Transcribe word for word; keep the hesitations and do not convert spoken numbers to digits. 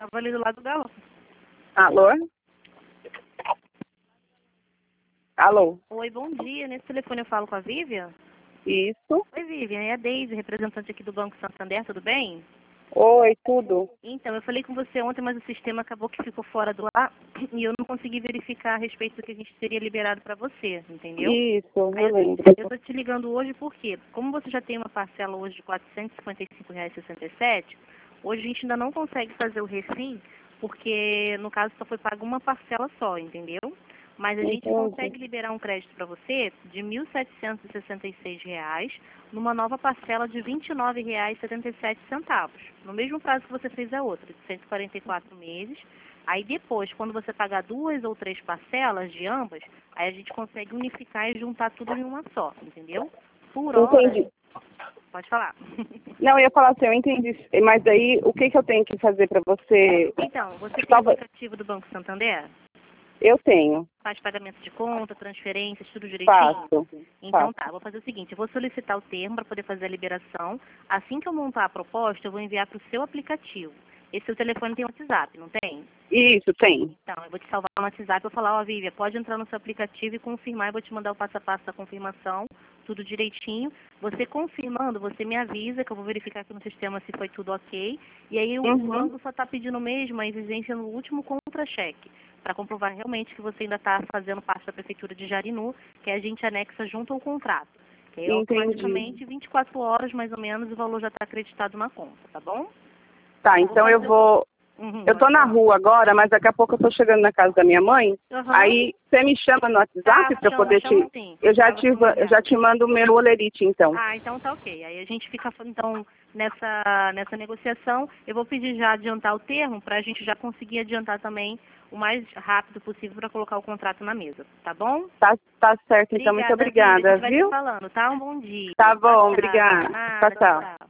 Tava ali do lado do galão. Alô? Alô? Oi, bom dia. Nesse telefone eu falo com a Vivian? Isso. Oi, Vivian. É a Deise, representante aqui do Banco Santander, tudo bem? Oi, tudo. Então, eu falei com você ontem, mas o sistema acabou que ficou fora do ar e eu não consegui verificar a respeito do que a gente teria liberado para você, entendeu? Isso, Aí eu eu, lembro. eu tô te ligando hoje porque, como você já tem uma parcela hoje de quatrocentos e cinquenta e cinco reais e sessenta e sete centavos, hoje a gente ainda não consegue fazer o refim, porque no caso só foi paga uma parcela só, entendeu? Mas a gente Entendi. consegue liberar um crédito para você de mil setecentos e sessenta e seis reais numa nova parcela de vinte e nove reais e setenta e sete centavos. No mesmo prazo que você fez a outra, de cento e quarenta e quatro meses. Aí depois, quando você pagar duas ou três parcelas de ambas, aí a gente consegue unificar e juntar tudo em uma só, entendeu? Por hora... Entendi. Pode falar. Não, eu ia falar assim, eu entendi. Mas aí, o que, que eu tenho que fazer para você? Então, você tem o Salva- aplicativo do Banco Santander? Eu tenho. Faz pagamento de conta, transferências, tudo direitinho? Faço. Então Faço. tá, vou fazer o seguinte, eu vou solicitar o termo para poder fazer a liberação. Assim que eu montar a proposta, eu vou enviar para o seu aplicativo. Esse seu telefone tem WhatsApp, não tem? Isso, tem. Então, eu vou te salvar no WhatsApp e vou falar, ó, Vivian, pode entrar no seu aplicativo e confirmar, eu vou te mandar o passo a passo da confirmação, tudo direitinho. Você confirmando, você me avisa que eu vou verificar aqui no sistema se foi tudo ok. E aí o Uhum. banco só está pedindo mesmo a exigência no último contra-cheque, para comprovar realmente que você ainda está fazendo parte da Prefeitura de Jarinu, que a gente anexa junto ao contrato. Que aí, Entendi. automaticamente, vinte e quatro horas mais ou menos, o valor já está acreditado na conta, tá bom? Tá, então eu vou... Uhum, Eu tô na rua agora, mas daqui a pouco eu tô chegando na casa da minha mãe. Uhum. Aí você me chama no WhatsApp Tá, para eu chama, poder chama te. sim. Eu já Pra te, você me eu já enviar. te mando o meu olerite, então. Ah, então tá ok. Aí a gente fica, então, nessa, nessa negociação. Eu vou pedir já adiantar o termo para a gente já conseguir adiantar também o mais rápido possível para colocar o contrato na mesa, tá bom? Tá, tá certo, então. Muito Obrigada, Vivi. A obrigada, gente vai se viu? falando, tá? Um bom dia. Tá Tchau, bom, tchau. obrigada. Nada, Tchau, tchau. tchau.